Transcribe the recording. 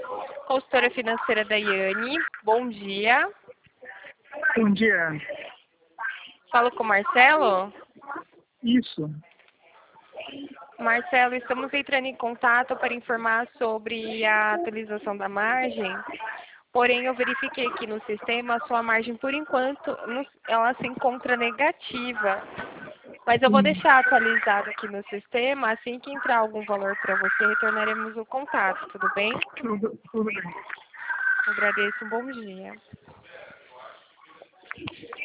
consultora financeira Daiane. Bom dia. Bom dia. Falo com o Marcelo? Isso. Marcelo, estamos entrando em contato para informar sobre a atualização da margem. Porém, eu verifiquei aqui no sistema, a sua margem, por enquanto, ela se encontra negativa. Mas eu vou deixar atualizado aqui no sistema. Assim que entrar algum valor para você, retornaremos o contato, tudo bem? Tudo bem. Agradeço, um bom dia.